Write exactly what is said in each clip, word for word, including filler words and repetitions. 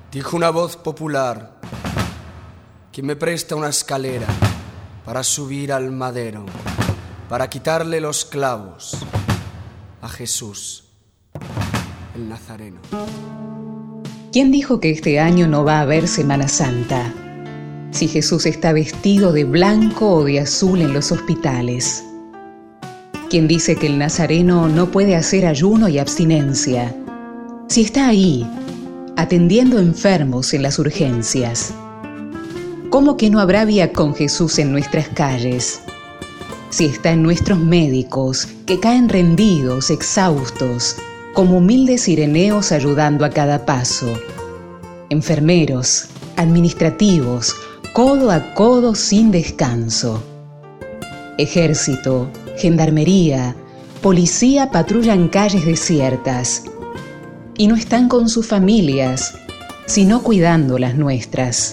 Dijo una voz popular: ¿quién me presta una escalera para subir al madero, para quitarle los clavos a Jesús, el Nazareno? ¿Quién dijo que este año no va a haber Semana Santa? Si Jesús está vestido de blanco o de azul en los hospitales. ¿Quién dice que el Nazareno no puede hacer ayuno y abstinencia? Si está ahí, atendiendo enfermos en las urgencias. ¿Cómo que no habrá vía con Jesús en nuestras calles? Si está en nuestros médicos, que caen rendidos, exhaustos, como humildes sireneos ayudando a cada paso. Enfermeros, administrativos, codo a codo sin descanso. Ejército, gendarmería, policía patrullan calles desiertas. Y no están con sus familias, sino cuidando las nuestras.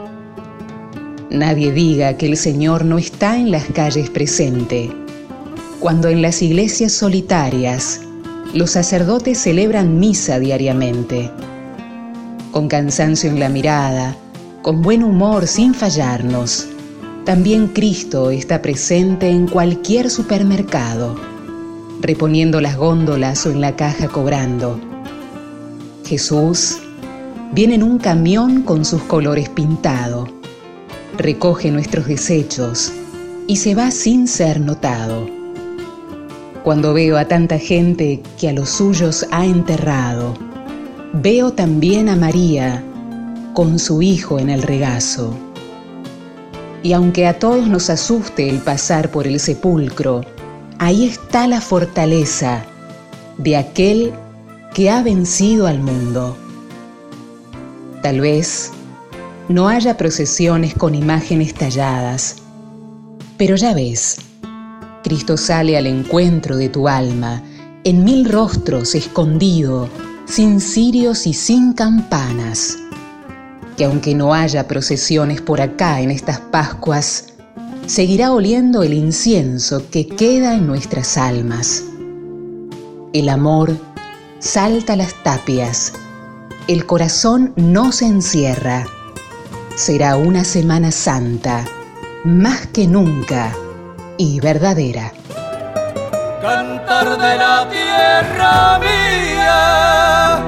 Nadie diga que el Señor no está en las calles presente, cuando en las iglesias solitarias los sacerdotes celebran misa diariamente. Con cansancio en la mirada, con buen humor sin fallarnos, también Cristo está presente en cualquier supermercado, reponiendo las góndolas o en la caja cobrando. Jesús viene en un camión con sus colores pintados, recoge nuestros desechos y se va sin ser notado. Cuando veo a tanta gente que a los suyos ha enterrado, veo también a María con su hijo en el regazo. Y aunque a todos nos asuste el pasar por el sepulcro, ahí está la fortaleza de aquel que ha vencido al mundo. Tal vez no haya procesiones con imágenes talladas, pero ya ves, Cristo sale al encuentro de tu alma, en mil rostros escondido, sin cirios y sin campanas. Que aunque no haya procesiones por acá en estas Pascuas, seguirá oliendo el incienso que queda en nuestras almas. El amor salta las tapias, el corazón no se encierra. Será una Semana Santa, más que nunca y verdadera. Cantar de la tierra mía,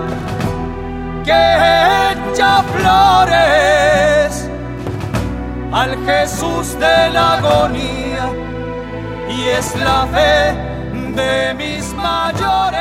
que echa flores al Jesús de la agonía, y es la fe de mis mayores.